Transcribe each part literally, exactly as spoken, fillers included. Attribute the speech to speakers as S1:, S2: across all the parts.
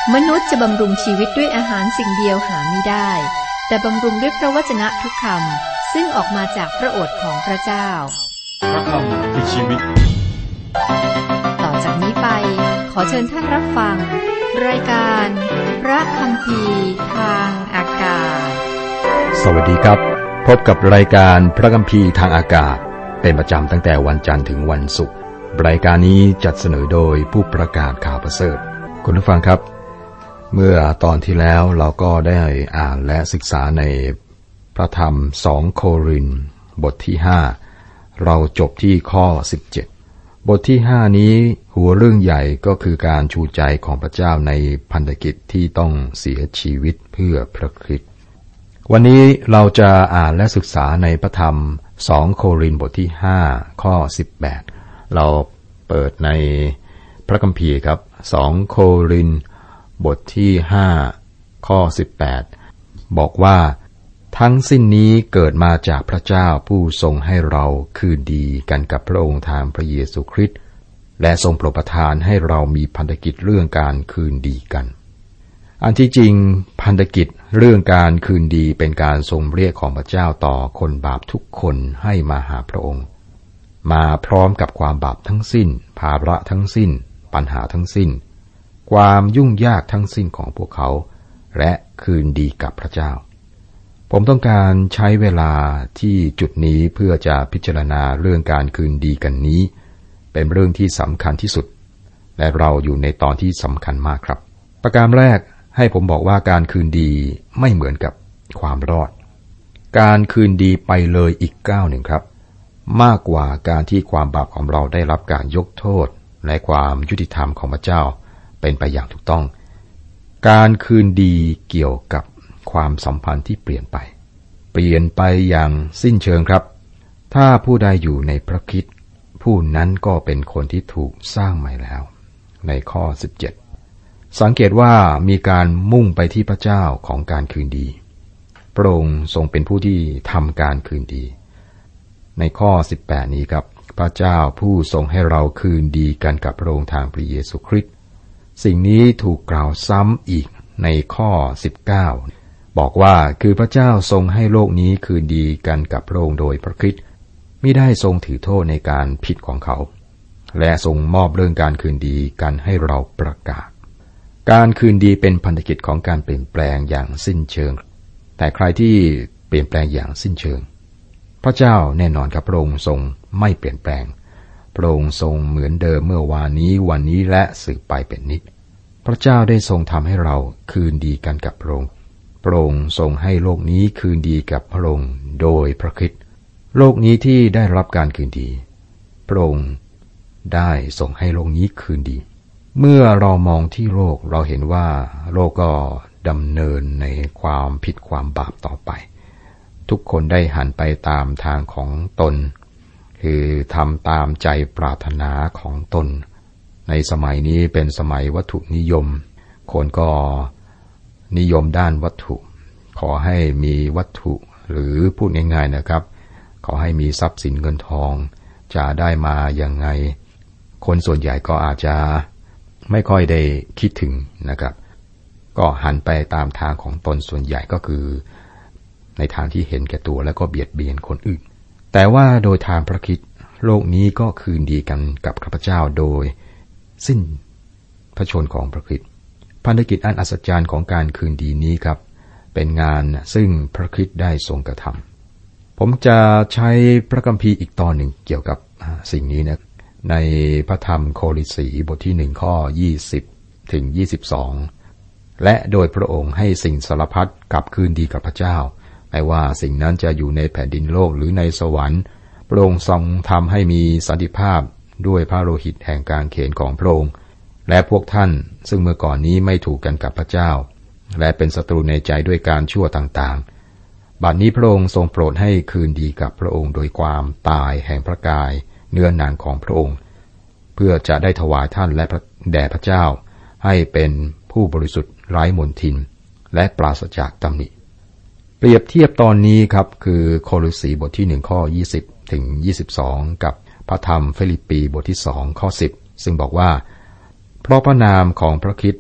S1: มนุษย์จะบำรุงชีวิตด้วยอาหารสิ่งเดียวหาไม่ได้แต่บำรุงด้วยพระวจนะทุกคำซึ่งออกมาจากพระโอษฐ์ของพระเจ้า
S2: พระคำคือชีวิต
S1: ต่อจากนี้ไปขอเชิญท่านรับฟังรายการพระคัมภีร์ทางอากาศ
S3: สวัสดีครับพบกับรายการพระคัมภีร์ทางอากาศเป็นประจำตั้งแต่วันจันทร์ถึงวันศุกร์รายการนี้จัดเสนอโดยผู้ประกาศข่าวประเสริฐคุณผู้ฟังครับเมื่อตอนที่แล้วเราก็ได้อ่านและศึกษาในพระธรรมสองโครินธ์บทที่ห้าเราจบที่ข้อสิบเจ็ดบทที่ห้านี้หัวเรื่องใหญ่ก็คือการชูใจของพระเจ้าในพันธกิจที่ต้องเสียชีวิตเพื่อพระคริสต์วันนี้เราจะอ่านและศึกษาในพระธรรมสองโครินธ์บทที่ห้าข้อสิบแปดเราเปิดในพระคัมภีร์ครับสองโครินธ์บทที่ห้าข้อสิบแปดบอกว่าทั้งสิ้นนี้เกิดมาจากพระเจ้าผู้ทรงให้เราคืนดีกันกับพระองค์ทางพระเยซูคริสต์และทรงโปรดประทานให้เรามีพันธกิจเรื่องการคืนดีกันอันที่จริงพันธกิจเรื่องการคืนดีเป็นการทรงเรียกของพระเจ้าต่อคนบาปทุกคนให้มาหาพระองค์มาพร้อมกับความบาปทั้งสิ้นภาระทั้งสิ้นปัญหาทั้งสิ้นความยุ่งยากทั้งสิ้นของพวกเขาและคืนดีกับพระเจ้าผมต้องการใช้เวลาที่จุดนี้เพื่อจะพิจารณาเรื่องการคืนดีกันนี้เป็นเรื่องที่สำคัญที่สุดและเราอยู่ในตอนที่สำคัญมากครับประการแรกให้ผมบอกว่าการคืนดีไม่เหมือนกับความรอดการคืนดีไปเลยอีกก้าวหนึ่งครับมากกว่าการที่ความบาปของเราได้รับการยกโทษและความยุติธรรมของพระเจ้าเป็นไปอย่างถูกต้องการคืนดีเกี่ยวกับความสัมพันธ์ที่เปลี่ยนไปเปลี่ยนไปอย่างสิ้นเชิงครับถ้าผู้ใดอยู่ในพระคริสต์ผู้นั้นก็เป็นคนที่ถูกสร้างใหม่แล้วในข้อสิบเจ็ดสังเกตว่ามีการมุ่งไปที่พระเจ้าของการคืนดีพระองค์ทรงเป็นผู้ที่ทำการคืนดีในข้อสิบแปดนี้ครับพระเจ้าผู้ทรงให้เราคืนดีกันกับพระองค์ทางพระเยซูคริสต์สิ่งนี้ถูกกล่าวซ้ำอีกในข้อสิบเก้าบอกว่าคือพระเจ้าทรงให้โลกนี้คืนดีกันกับพระองค์โดยพระคริสต์มิได้ทรงถือโทษในการผิดของเขาและทรงมอบเรื่องการคืนดีกันให้เราประกาศการคืนดีเป็นพันธกิจของการเปลี่ยนแปลงอย่างสิ้นเชิงแต่ใครที่เปลี่ยนแปลงอย่างสิ้นเชิงพระเจ้าแน่นอนครับพระองค์ทรงไม่เปลี่ยนแปลงพระองค์ทรงเหมือนเดิมเมื่อวานนี้วันนี้และสืบไปเป็นนิจพระเจ้าได้ทรงทำให้เราคืนดีกันกับพระองค์พระองค์ทรงให้โลกนี้คืนดีกับพระองค์โดยพระคริสต์โลกนี้ที่ได้รับการคืนดีพระองค์ได้ทรงให้โลกนี้คืนดีเมื่อเรามองที่โลกเราเห็นว่าโลกก็ดำเนินในความผิดความบาปต่อไปทุกคนได้หันไปตามทางของตนคือทำตามใจปรารถนาของตนในสมัยนี้เป็นสมัยวัตถุนิยมคนก็นิยมด้านวัตถุขอให้มีวัตถุหรือพูดง่ายๆนะครับขอให้มีทรัพย์สินเงินทองจะได้มาอย่างไงคนส่วนใหญ่ก็อาจจะไม่ค่อยได้คิดถึงนะครับก็หันไปตามทางของตนส่วนใหญ่ก็คือในทางที่เห็นแก่ตัวแล้วก็เบียดเบียนคนอื่นแต่ว่าโดยทางพระคริสต์โลกนี้ก็คืนดีกันกับข้าพเจ้าโดยสิ้นพระชนม์ของพระคริสต์พันธกิจอันอัศจรรย์ของการคืนดีนี้ครับเป็นงานซึ่งพระคริสต์ได้ทรงกระทำผมจะใช้พระคัมภีร์อีกตอนหนึ่งเกี่ยวกับสิ่งนี้นะในพระธรรมโคริสีบทที่หนึ่งข้อยี่สิบถึงยี่สิบสองและโดยพระองค์ให้สิ่งสารพัดกลับคืนดีกับพระเจ้าไม่ว่าสิ่งนั้นจะอยู่ในแผ่นดินโลกหรือในสวรรค์พระองค์ทรงทำให้มีสันติภาพด้วยพระโลหิตแห่งกางเขนของพระองค์และพวกท่านซึ่งเมื่อก่อนนี้ไม่ถูกกันกับพระเจ้าและเป็นศัตรูในใจด้วยการชั่วต่างๆบัดนี้พระองค์ทรงโปรดให้คืนดีกับพระองค์โดยความตายแห่งพระกายเนื้อหนังของพระองค์เพื่อจะได้ถวายท่านและแด่พระเจ้าให้เป็นผู้บริสุทธิ์ไร้มลทินและปราศจากตำหนิเปรียบเทียบตอนนี้ครับคือโคริสีบทที่หนึ่งข้อยี่สิบถึงยี่สิบสองกับพระธรรมฟิลิปปีบทที่สองข้อสิบซึ่งบอกว่าเพราะพระนามของพระคริสต์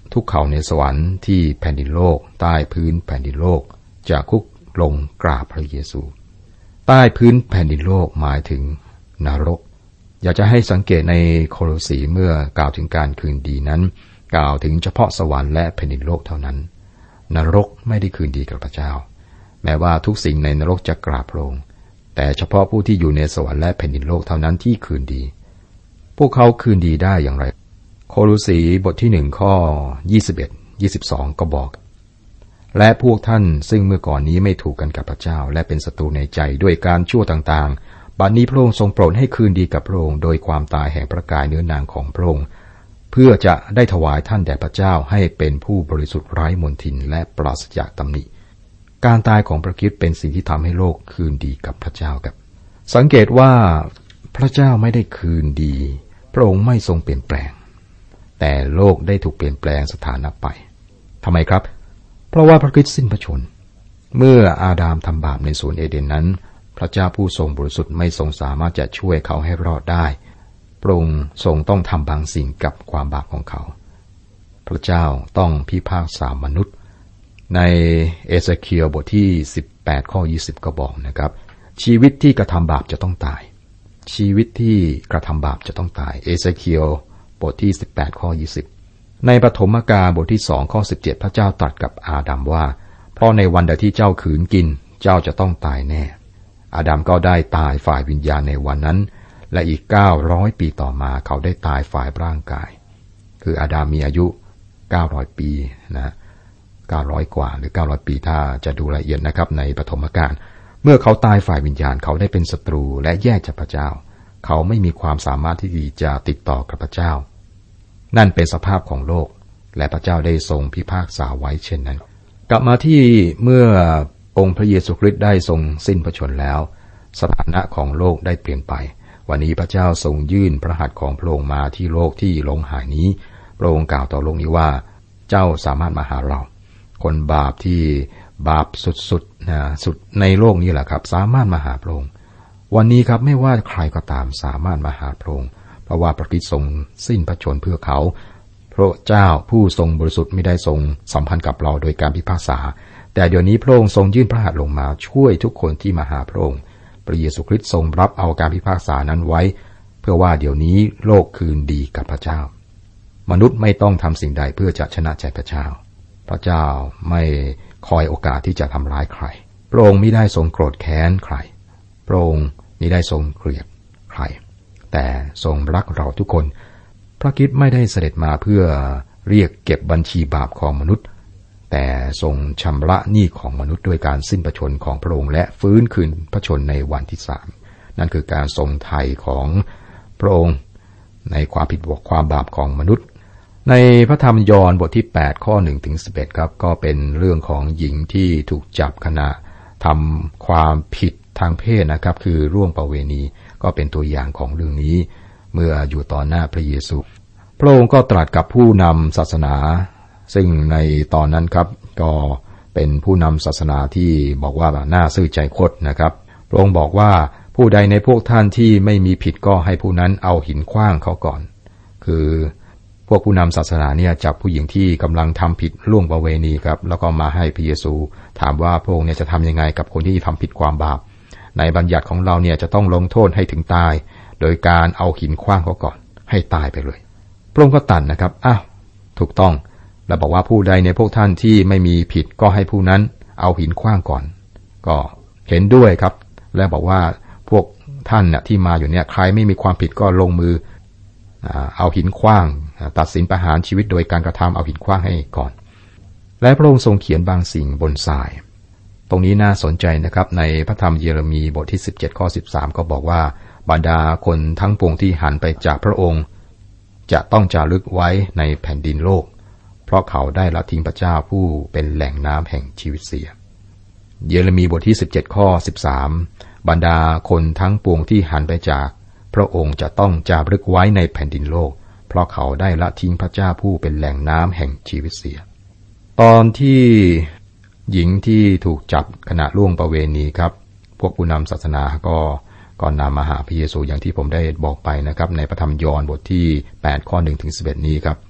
S3: ทุกเขาในสวรรค์ที่แผ่นดินโลกใต้พื้นแผ่นดินโลกจะคุกลงกราบพระเยซูใต้พื้นแผ่นดินโลกหมายถึงนรกอยากจะให้สังเกตในโคโลสีเมื่อกล่าวถึงการคืนดีนั้นกล่าวถึงเฉพาะสวรรค์และแผ่นดินโลกเท่านั้นนรกไม่ได้คืนดีกับพระเจ้าแม้ว่าทุกสิ่งในนรกจะกราบพระองค์แต่เฉพาะผู้ที่อยู่ในสวรรค์และแผ่นดินโลกเท่านั้นที่คืนดีพวกเขาคืนดีได้อย่างไรโคโลสีบทที่หนึ่งข้อยี่สิบเอ็ด ยี่สิบสองก็บอกและพวกท่านซึ่งเมื่อก่อนนี้ไม่ถูกกันกับพระเจ้าและเป็นศัตรูในใจด้วยการชั่วต่างๆบัดนี้พระองค์ทรงโปรดให้คืนดีกับพระองค์โดยความตายแห่งพระกายเนื้อนางของพระองค์เพื่อจะได้ถวายท่านแด่พระเจ้าให้เป็นผู้บริสุทธิ์ไร้มลทินและปราศจากตำหนิการตายของพระคริสต์เป็นสิ่งที่ทำให้โลกคืนดีกับพระเจ้าครับสังเกตว่าพระเจ้าไม่ได้คืนดีพระองค์ไม่ทรงเปลี่ยนแปลงแต่โลกได้ถูกเปลี่ยนแปลงสถานะไปทำไมครับเพราะว่าพระคริสต์สิ้นพระชนม์เมื่ออาดามทำบาปในสวนเอเดนนั้นพระเจ้าผู้ทรงบริสุทธิ์ไม่ทรงสามารถจะช่วยเขาให้รอดได้พระองค์ทรงต้องทำบางสิ่งกับความบาปของเขาพระเจ้าต้องพิพากษามนุษย์ในเอเสเคียลบทที่สิบแปดข้อยี่สิบก็บอกนะครับชีวิตที่กระทำบาปจะต้องตายชีวิตที่กระทำบาปจะต้องตายเอเสเคียลบทที่สิบแปดข้อยี่สิบในปฐมกาลบทที่สองข้อสิบเจ็ดพระเจ้าตรัสกับอาดัมว่าเพราะในวันใดที่เจ้าขืนกินเจ้าจะต้องตายแน่อาดัมก็ได้ตายฝ่ายวิญญาณในวันนั้นและอีกเก้าร้อยปีต่อมาเขาได้ตายฝ่ายร่างกายคืออาดัมมีอายุเก้าร้อยปีนะเก้าร้อยกว่าหรือเก้าร้อยปีถ้าจะดูละเอียดนะครับในปฐมกาลเมื่อเขาตายฝ่ายวิญญาณเขาได้เป็นศัตรูและแยกจากพระเจ้าเขาไม่มีความสามารถที่จะติดต่อกับพระเจ้านั่นเป็นสภาพของโลกและพระเจ้าได้ทรงพิพากษาไว้เช่นนั้นกลับมาที่เมื่อองค์พระเยซูคริสต์ได้ทรงสิ้นพระชนม์แล้วสถานะของโลกได้เปลี่ยนไปวันนี้พระเจ้าทรงยื่นพระหัตถ์ของพระองค์มาที่โลกที่หลงหายนี้พระองค์กล่าวต่อโลกนี้ว่าเจ้าสามารถมาหาเราคนบาปที่บาปสุดๆนะสุดในโลกนี้แหละครับสามารถมาหาพระองค์วันนี้ครับไม่ว่าใครก็ตามสามารถมาหาพระองค์เพราะว่าพระคริสต์ทรงสิ้นพระชนม์เพื่อเขาพระเจ้าผู้ทรงบริสุทธิ์ไม่ได้ทรงสัมพันธ์กับเราโดยการพิพากษาแต่เดี๋ยวนี้พระองค์ทรงยื่นพระหัตถ์ลงมาช่วยทุกคนที่มาหาพระองค์พระเยซูคริสต์ทรงรับเอาการพิพากษานั้นไว้เพื่อว่าเดี๋ยวนี้โลกคืนดีกับพระเจ้ามนุษย์ไม่ต้องทำสิ่งใดเพื่อจะชนะใจพระเจ้าพระเจ้าไม่คอยโอกาสที่จะทำร้ายใครพระองค์มิได้ทรงโกรธแค้นใครพระองค์มิได้ทรงเกลียดใครแต่ทรงรักเราทุกคนพระคริสต์ไม่ได้เสด็จมาเพื่อเรียกเก็บบัญชีบาปของมนุษย์แต่ทรงชำระหนี้ของมนุษย์ด้วยการสิ้นพระชนม์ของพระองค์และฟื้นคืนพระชนม์ในวันที่สามนั่นคือการทรงไถ่ของพระองค์ในความผิดบกความบาปของมนุษย์ในพระธรรมยอห์นบทที่แปดข้อหนึ่งถึงสิบเอ็ดครับก็เป็นเรื่องของหญิงที่ถูกจับขณะทำความผิดทางเพศนะครับคือร่วมประเวณีก็เป็นตัวอย่างของเรื่องนี้เมื่ออยู่ต่อหน้าพระเยซูพระองค์ก็ตรัสกับผู้นำศาสนาซึ่งในตอนนั้นครับก็เป็นผู้นำศาสนาที่บอกว่าน่าซื่อใจคดนะครับพระองค์บอกว่าผู้ใดในพวกท่านที่ไม่มีผิดก็ให้ผู้นั้นเอาหินขว้างเขาก่อนคือพวกผู้นำศาสนาเนี่ยจับผู้หญิงที่กำลังทำผิดล่วงประเวณีครับแล้วก็มาให้พระเยซูถามว่าพระองค์เนี่ยจะทำยังไงกับคนที่ทำผิดความบาปในบัญญัติของเราเนี่ยจะต้องลงโทษให้ถึงตายโดยการเอาหินขว้างเขาก่อนให้ตายไปเลยพระองค์ก็ตัดนะครับอ้าวถูกต้องแล้วบอกว่าผู้ใดในพวกท่านที่ไม่มีผิดก็ให้ผู้นั้นเอาหินขว้างก่อนก็เห็นด้วยครับแล้วบอกว่าพวกท่านน่ะที่มาอยู่เนี่ยใครไม่มีความผิดก็ลงมือเอาหินขว้างตัดสินประหารชีวิตโดยการกระทำเอาหินขว้างให้ก่อนและพระองค์ทรงเขียนบางสิ่งบนทรายตรงนี้น่าสนใจนะครับในพระธรรมเยเรมีบทที่สิบเจ็ดข้อสิบสามก็บอกว่าบรรดาคนทั้งปวงที่หันไปจากพระองค์จะต้องจารึกไว้ในแผ่นดินโลกเพราะเขาได้ละทิ้งพระเจ้าผู้เป็นแหล่งน้ำแห่งชีวิตเสียเยเรมีบทที่สิบเจ็ดข้อสิบสามบรรดาคนทั้งปวงที่หันไปจากพระองค์จะต้องจารึกไว้ในแผ่นดินโลกเพราะเขาได้ละทิ้งพระเจ้าผู้เป็นแหล่งน้ำแห่งชีวิตเสียตอนที่หญิงที่ถูกจับขณะล่วงประเวณีครับพวกผู้นำศาสนาก็ก็นำมาหาพระเยซูอย่างที่ผมได้บอกไปนะครับในพระธรรมยอห์นบทที่แปดข้อหนึ่งถึงสิบเอ็ดนี้ครับ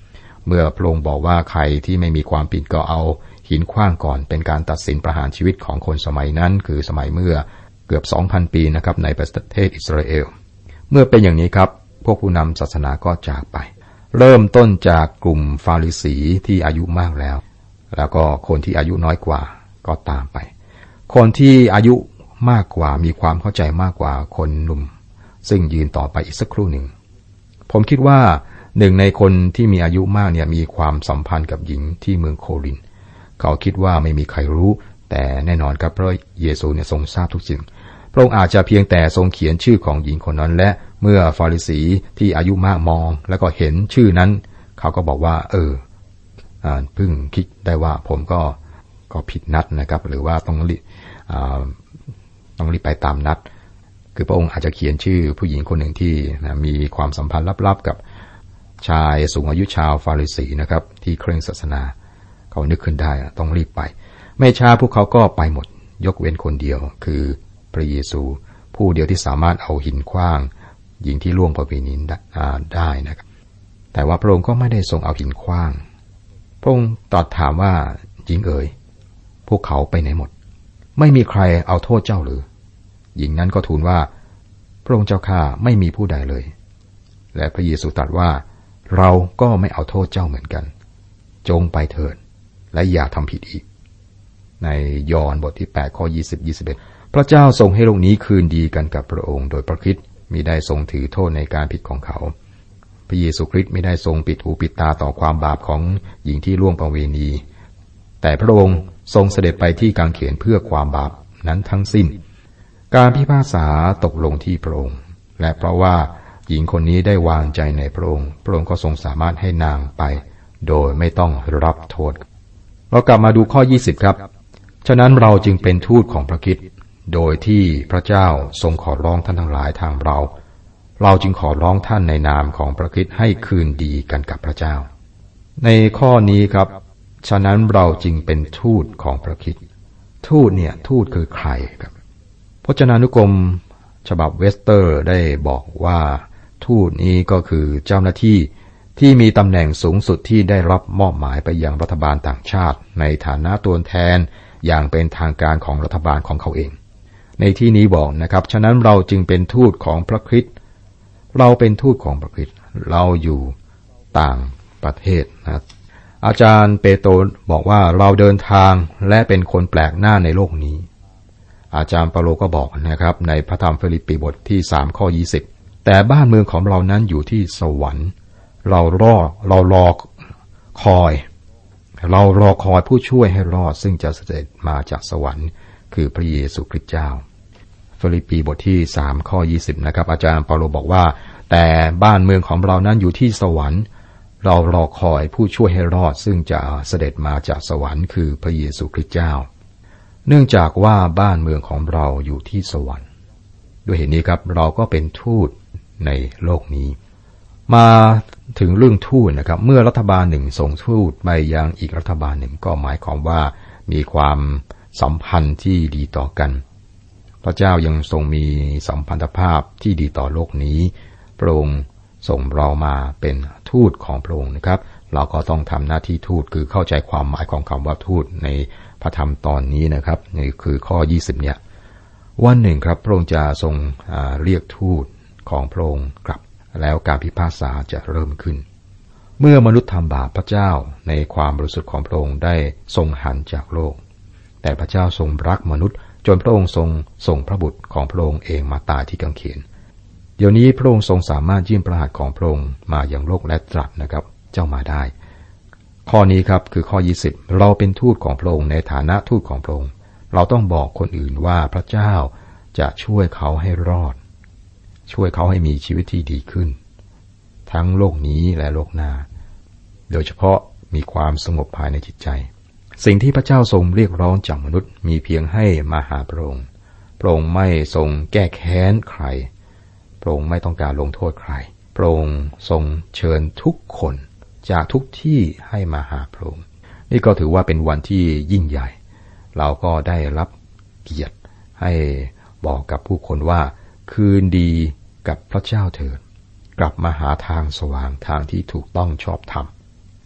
S3: เมื่อพระองค์บอกว่าใครที่ไม่มีความผิดก็เอาหินขว้างก่อนเป็นการตัดสินประหารชีวิตของคนสมัยนั้นคือสมัยเมื่อเกือบ สองพัน ปีนะครับในประเทศอิสราเอลเมื่อเป็นอย่างนี้ครับพวกผู้นำศาสนาก็จากไปเริ่มต้นจากกลุ่มฟาริสีที่อายุมากแล้วแล้วก็คนที่อายุน้อยกว่าก็ตามไปคนที่อายุมากกว่ามีความเข้าใจมากกว่าคนหนุ่มซึ่งยืนต่อไปอีกสักครู่หนึ่งผมคิดว่าหนึ่งในคนที่มีอายุมากเนี่ยมีความสัมพันธ์กับหญิงที่เมืองโครินธ์เขาคิดว่าไม่มีใครรู้แต่แน่นอนครับเพราะเยซูเนี่ยทรงทราบทุกสิ่งพระองค์อาจจะเพียงแต่ทรงเขียนชื่อของหญิงคนนั้นและเมื่อฟาริสีที่อายุมากมองแล้วก็เห็นชื่อนั้นเขาก็บอกว่าเออเพิ่งคิดได้ว่าผมก็ก็ผิดนัดนะครับหรือว่าต้องรีบต้องรีบไปตามนัดคือพระองค์อาจจะเขียนชื่อผู้หญิงคนหนึ่งที่นะมีความสัมพันธ์ลับๆกับชายสูงอายุชาวฟาริสีนะครับที่เคร่งศาสนาเขานึกขึ้นได้ต้องรีบไปไม่ช้าพวกเขาก็ไปหมดยกเว้นคนเดียวคือพระเยซูผู้เดียวที่สามารถเอาหินขว้างหญิงที่ล่วงประเวณีได้นะครับแต่ว่าพระองค์ก็ไม่ได้ทรงเอาหินขว้างพระองค์ตรัสถามว่าหญิงเอ๋ยพวกเขาไปไหนหมดไม่มีใครเอาโทษเจ้าหรือหญิงนั้นก็ทูลว่าพระองค์เจ้าข้าไม่มีผู้ใดเลยและพระเยซูตรัสว่าเราก็ไม่เอาโทษเจ้าเหมือนกันจงไปเถิดและอย่าทำผิดอีกในยอห์นบทที่แปดข้อยี่สิบ ยี่สิบเอ็ดพระเจ้าทรงให้โลกนี้คืนดีกันกับพระองค์โดยพระคริสต์มิได้ทรงถือโทษในการผิดของเขาพระเยซูคริสต์ไม่ได้ทรงปิดหูปิดตาต่อความบาปของหญิงที่ล่วงประเวณีแต่พระองค์ทรงเสด็จไปที่กางเขนเพื่อความบาปนั้นทั้งสิ้นการพิพากษาตกลงที่พระองค์และเพราะว่าหญิงคนนี้ได้วางใจในพระองค์พระองค์ก็ทรงสามารถให้นางไปโดยไม่ต้องรับโทษเรากลับมาดูข้อยี่สิบครับฉะนั้นเราจึงเป็นทูตของพระคริสต์โดยที่พระเจ้าทรงขอร้องท่านทั้งหลายทางเราเราจึงขอร้องท่านในนามของพระคริสต์ให้คืนดีกันกับพระเจ้าในข้อนี้ครับฉะนั้นเราจึงเป็นทูตของพระคริสต์ทูตเนี่ยทูตคือใครครับพจนานุกรมฉบับเวสเตอร์ได้บอกว่าทูตนี้ก็คือเจ้าหน้าที่ที่มีตำแหน่งสูงสุดที่ได้รับมอบหมายไปยังรัฐบาลต่างชาติในฐานะตัวแทนอย่างเป็นทางการของรัฐบาลของเขาเองในที่นี้บอกนะครับฉะนั้นเราจึงเป็นทูตของพระคริสต์เราเป็นทูตของพระคริสต์เราอยู่ต่างประเทศนะอาจารย์เปโตรบอกว่าเราเดินทางและเป็นคนแปลกหน้าในโลกนี้อาจารย์เปาโลก็บอกนะครับในพระธรรมฟิลิปปีบทที่สามข้อยี่สิบแต่บ้านเมืองของเรานั้นอยู่ที่สวรรค์เรารอเรารอคอยเรารอคอยผู้ช่วยให้รอดซึ่งจะเสด็จมาจากสวรรค์คือพระเยซูคริสต์เจ้าฟิลิปปีบทที่สามข้อยี่สิบนะครับอาจารย์เปาโลบอกว่าแต่บ้านเมืองของเรานั้นอยู่ที่สวรรค์เรารอคอยผู้ช่วยให้รอดซึ่งจะเสด็จมาจากสวรรค์คือพระเยซูคริสต์เจ้าเนื่องจากว่าบ้านเมืองของเราอยู่ที่สวรรค์ด้วยเหตุนี้ครับเราก็เป็นทูตในโลกนี้มาถึงเรื่องทูตนะครับเมื่อรัฐบาลหนึ่งส่งทูตไปยังอีกรัฐบาลหนึ่งก็หมายความว่ามีความสัมพันธ์ที่ดีต่อกันพระเจ้ายังทรงมีสัมพันธภาพที่ดีต่อโลกนี้พระองค์ส่งเรามาเป็นทูตของพระองค์นะครับเราก็ต้องทำหน้าที่ทูตคือเข้าใจความหมายของคำว่าทูตในพระธรรมตอนนี้นะครับนี่คือข้อยี่สิบเนี่ยวันหนึ่งครับพระองค์จะทรงเรียกทูตของพระองค์กลับแล้วการพิพากษาจะเริ่มขึ้นเมื่อมนุษย์ทำบาปพระเจ้าในความบริสุทธิ์ของพระองค์ได้ทรงหันจากโลกแต่พระเจ้าทรงรักมนุษย์จนพระองค์ทรงส่งพระบุตรของพระองค์เองมาตายที่กางเขนเดี๋ยวนี้พระองค์ทรงสามารถยื่นพระหัตถ์ของพระองค์มายังโลกและตรัสนะครับเจ้ามาได้ข้อนี้ครับคือข้อยี่สิบเราเป็นทูตของพระองค์ในฐานะทูตของพระองค์เราต้องบอกคนอื่นว่าพระเจ้าจะช่วยเขาให้รอดช่วยเขาให้มีชีวิตที่ดีขึ้นทั้งโลกนี้และโลกหน้าโดยเฉพาะมีความสงบภายในจิตใจสิ่งที่พระเจ้าทรงเรียกร้องจากมนุษย์มีเพียงให้มาหาพระองค์พระองค์ไม่ทรงแก้แค้นใครพระองค์ไม่ต้องการลงโทษใครพระองค์ทรงเชิญทุกคนจากทุกที่ให้มาหาพระองค์นี่ก็ถือว่าเป็นวันที่ยิ่งใหญ่เราก็ได้รับเกียรติให้บอกกับผู้คนว่าคืนดีกับพระเจ้าเถิดกลับมาหาทางสว่างทางที่ถูกต้องชอบธรรม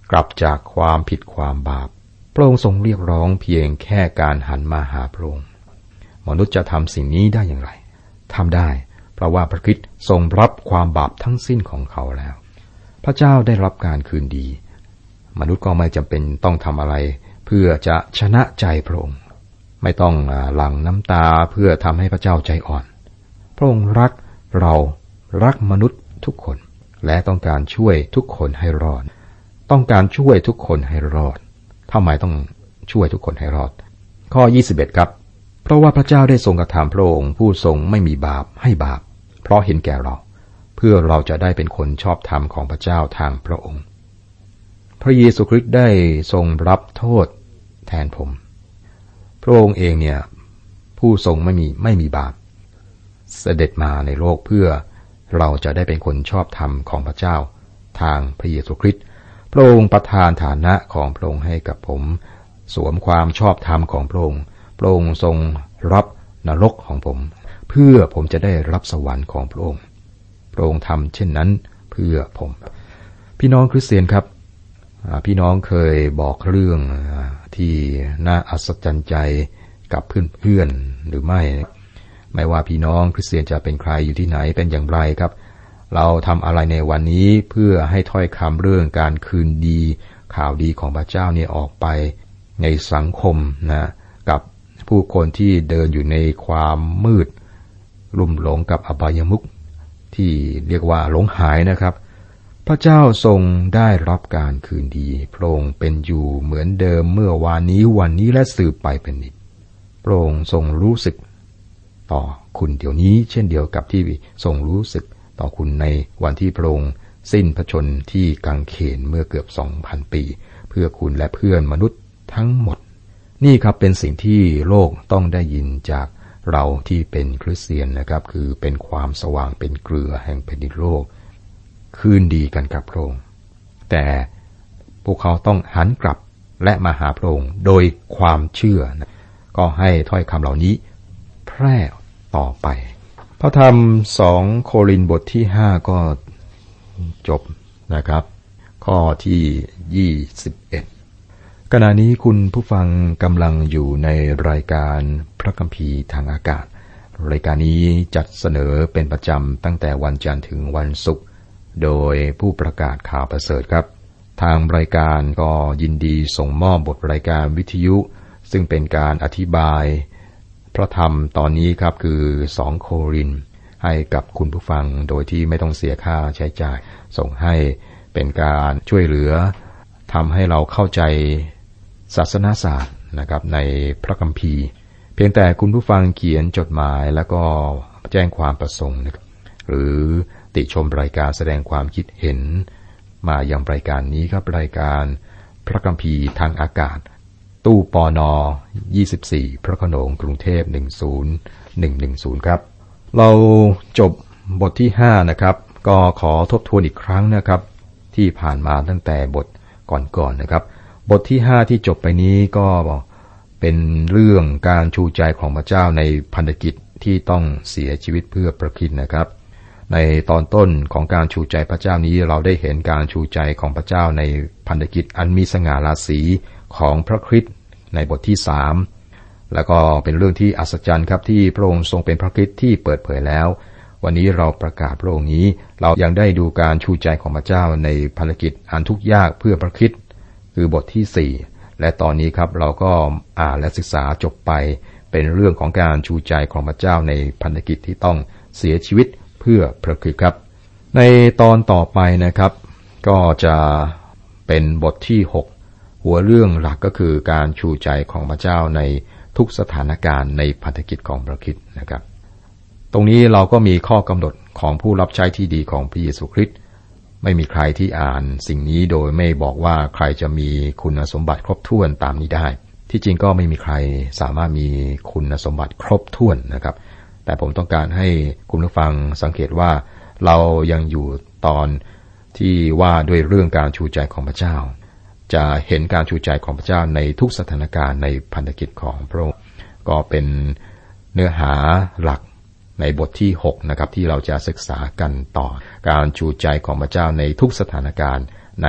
S3: กลับจากความผิดความบาปพระองค์ทรงเรียกร้องเพียงแค่การหันมาหาพระองค์มนุษย์จะทำสิ่งนี้ได้อย่างไรทำได้เพราะว่าพระคริสต์ทรงรับความบาปทั้งสิ้นของเขาแล้วพระเจ้าได้รับการคืนดีมนุษย์ก็ไม่จำเป็นต้องทำอะไรเพื่อจะชนะใจพระองค์ไม่ต้องหลั่งน้ำตาเพื่อทำให้พระเจ้าใจอ่อนพระองค์รักเรารักมนุษย์ทุกคนและต้องการช่วยทุกคนให้รอดต้องการช่วยทุกคนให้รอดทำไมต้องช่วยทุกคนให้รอดข้อยี่สิบเอ็ดครับเพราะว่าพระเจ้าได้ทรงกระทำพระองค์ผู้ทรงไม่มีบาปให้บาปเพราะเห็นแก่เราเพื่อเราจะได้เป็นคนชอบธรรมของพระเจ้าทางพระองค์พระเยซูคริสต์ได้ทรงรับโทษแทนผมพระองค์เองเนี่ยผู้ทรงไม่มีไม่มีบาปเสด็จมาในโลกเพื่อเราจะได้เป็นคนชอบธรรมของพระเจ้าทางพระเยซูคริสต์พระองค์ประทานฐานะของพระองค์ให้กับผมสวมความชอบธรรมของพระองค์พระองค์ทรงรับนรกของผมเพื่อผมจะได้รับสวรรค์ของพระองค์พระองค์ทำเช่นนั้นเพื่อผมพี่น้องคริสเตียนครับพี่น้องเคยบอกเรื่องที่น่าอัศจรรย์ใจกับเพื่อนๆหรือไม่ไม่ว่าพี่น้องคริสเตียนจะเป็นใครอยู่ที่ไหนเป็นอย่างไรครับเราทำอะไรในวันนี้เพื่อให้ถ้อยคำเรื่องการคืนดีข่าวดีของพระเจ้าเนี่ยออกไปในสังคมนะกับผู้คนที่เดินอยู่ในความมืดลุ่มหลงกับอบายมุขที่เรียกว่าหลงหายนะครับพระเจ้าทรงได้รับการคืนดีพระองค์เป็นอยู่เหมือนเดิมเมื่อวานนี้วันนี้และสืบไปเป็นนิจพระองค์ทรงรู้สึกต่อคุณเดี๋ยวนี้เช่นเดียวกับที่ทรงรู้สึกต่อคุณในวันที่พระองค์สิ้นพระชนม์ที่กังเขนเมื่อเกือบ สองพัน ปีเพื่อคุณและเพื่อนมนุษย์ทั้งหมดนี่ครับเป็นสิ่งที่โลกต้องได้ยินจากเราที่เป็นคริสเตียนนะครับคือเป็นความสว่างเป็นเกลือแห่งแผ่นดินโลกคืนดีกันกับพระองค์แต่พวกเขาต้องหันกลับและมาหาพระองค์โดยความเชื่อนะก็ให้ถ้อยคำเหล่านี้แพร่ต่อไปพระธรรมสองโครินธ์บทที่ห้าก็จบนะครับข้อที่ยี่สิบเอ็ดขณะนี้คุณผู้ฟังกำลังอยู่ในรายการพระคัมภีร์ทางอากาศรายการนี้จัดเสนอเป็นประจำตั้งแต่วันจันทร์ถึงวันศุกร์โดยผู้ประกาศข่าวประเสริฐครับทางรายการก็ยินดีส่งมอบบทรายการวิทยุซึ่งเป็นการอธิบายพระธรรมตอนนี้ครับคือสองโครินธ์ให้กับคุณผู้ฟังโดยที่ไม่ต้องเสียค่าใช้จ่ายส่งให้เป็นการช่วยเหลือทำให้เราเข้าใจศาสนาศาสตร์นะครับในพระคัมภีร์เพียงแต่คุณผู้ฟังเขียนจดหมายแล้วก็แจ้งความประสงค์นะครับหรือติชมรายการแสดงความคิดเห็นมายังรายการนี้ครับรายการพระคัมภีร์ทางอากาศตู้ปนยี่สิบสี่พระโขนงกรุงเทพหนึ่งศูนย์หนึ่งหนึ่งศูนย์ครับเราจบบทที่ห้านะครับก็ขอทบทวนอีกครั้งนะครับที่ผ่านมาตั้งแต่บทก่อนๆ นะครับบทที่ห้าที่จบไปนี้ก็เป็นเรื่องการชูใจของพระเจ้าในพันธกิจที่ต้องเสียชีวิตเพื่อพระคริสต์นะครับในตอนต้นของการชูใจพระเจ้านี้เราได้เห็นการชูใจของพระเจ้าในพันธกิจอันมีสง่าราศีของพระคริสต์ในบทที่สามแล้วก็เป็นเรื่องที่อัศจรรย์ครับที่พระองค์ทรงเป็นพระคริสต์ที่เปิดเผยแล้ววันนี้เราประกาศพระองค์นี้เรายังได้ดูการชูใจของพระเจ้าในภารกิจอันทุกข์ยากเพื่อพระคริสต์คือบทที่สี่และตอนนี้ครับเราก็อ่านและศึกษาจบไปเป็นเรื่องของการชูใจของพระเจ้าในพันธกิจที่ต้องเสียชีวิตเพื่อพระคริสต์ครับในตอนต่อไปนะครับก็จะเป็นบทที่หกหัวเรื่องหลักก็คือการชูใจของพระเจ้าในทุกสถานการณ์ในพันธกิจของพระคริสต์นะครับตรงนี้เราก็มีข้อกำหนดของผู้รับใช้ที่ดีของพระเยซูคริสต์ไม่มีใครที่อ่านสิ่งนี้โดยไม่บอกว่าใครจะมีคุณสมบัติครบถ้วนตามนี้ได้ที่จริงก็ไม่มีใครสามารถมีคุณสมบัติครบถ้วนนะครับแต่ผมต้องการให้คุณผู้ฟังสังเกตว่าเรายังอยู่ตอนที่ว่าด้วยเรื่องการชูใจของพระเจ้าจะเห็นการชูใจของพระเจ้าในทุกสถานการณ์ในพันธกิจของพระองค์ก็เป็นเนื้อหาหลักในบทที่หกนะครับที่เราจะศึกษากันต่อการชูใจของพระเจ้าในทุกสถานการณ์ใน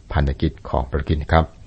S3: พันธกิจของพระคริสต์ครับ